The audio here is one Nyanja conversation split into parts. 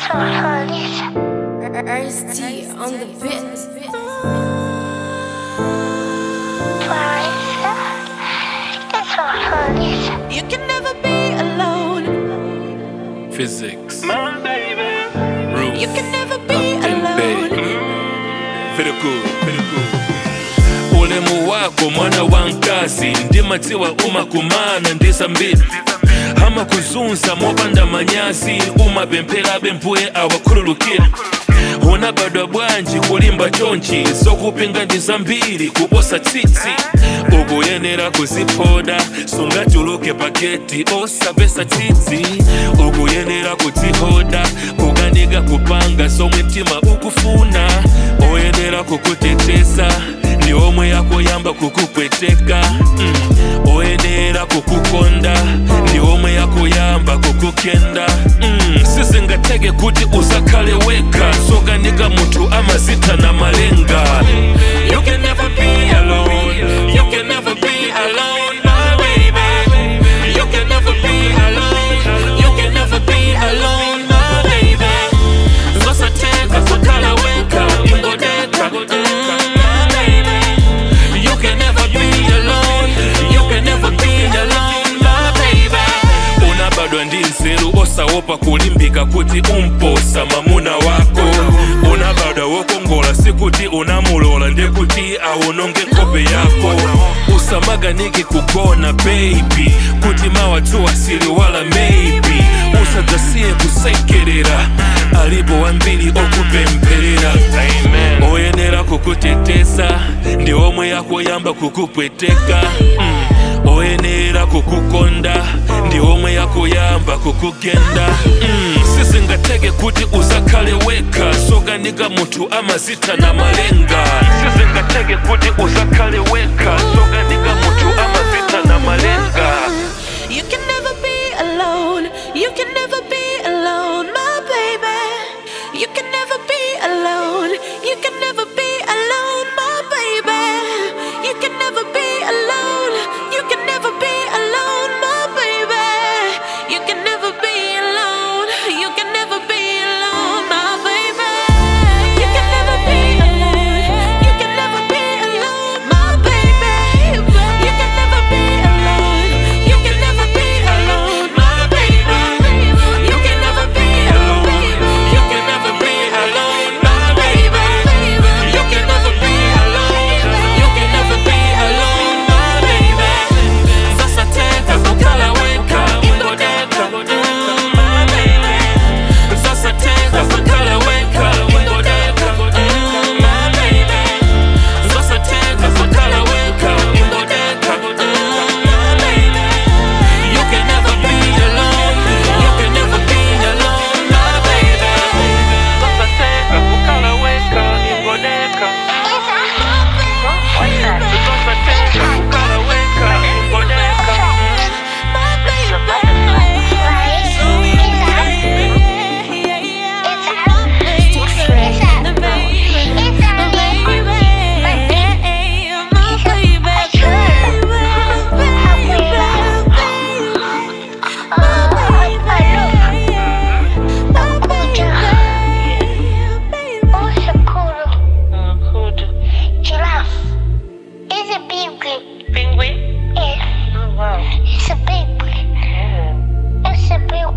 Ernst T on the beat. You can never be alone. Physics. My baby. Roof. You can never be alone. Feel good, feel good. Ulemu wako mwana wa nkazi ndimatiwa umakumana ndisa mbili hama kuzunza mopanda manyazi umapemphera bempuye awakhululukira hona badwa bwanji kulimba chonchi zokupinga ndi zambiri kuposa tsitsi ukuyenera kuziphoda sungachuluke paketi osapesa tsitsi ukuyenera kudzihoda kukanika kupanga somwe mtima ukufuna oyenera kukutetesa ndi omwe yakoyamba kukupweteka oyenera kukukonda ndi omwe yakoyamba kukukenda sizingateke kuti usakhale weka sokanika munthu amazitha na malenga. You can never be alone. You can never be alone, my baby. You can never be alone. You can never be alone, my baby. Zosateka kukhala weka ingodeka my baby. You can never be alone. You can never be alone, my baby. Unabadwa ndi nzeru osaopa kulimbika kuti umposa mamuna wako. Unabadwa wokongola sikuti unamulola ndekuti awononge nkope yako. Usamaganiki kugona baby kuti mawatu asili wala maybe. Usadzasiye kusekerera alipo wambiri okupempherera. Oyenera kukutetesa ndi omwe yakoyamba kukupweteka. Oyenera kukukonda ndi omwe yakoyamba kukugenda. Sizingateke kuti usakhale weka sokanika munthu amazitha na malenga. Sizingateke kuti usakhale weka sokanika munthu amazitha na malenga. You can never be alone. You can never be alone, my baby. You can never be alone. You can never be alone, my baby. You can never be alone. You can never be alone, my baby. You can never be alone. You can never be alone, my baby. You can never be alone. You can never be alone, my baby. You can never be alone. You can never be alone, my baby. You can never be alone. You can never be alone, my baby. You can never be alone. You can never be alone, my baby. Zasateka kukhala weka ingodeka my baby. Zasateka kukhala weka ingodeka my baby. Zasateka kukhala weka ingodeka my baby. You can never be alone. You can never be alone, my baby. Zasateka kukhala weka ingodeka. Zasateka kukhala weka ingodeka. Penguin? Yeah, Oh wow. it's a big It's a big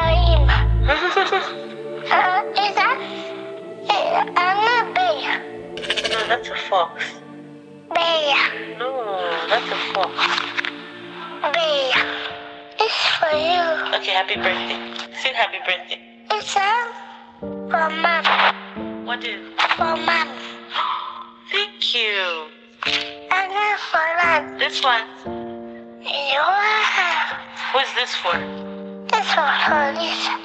is that? I'm not bear. No, that's a fox. Bear. No, that's a fox. Bear. It's for you. Okay, happy birthday. Sing happy birthday. It's for mom. What is? For mom. Thank you. And then for that. This one. Wow. Who's this for? This for police.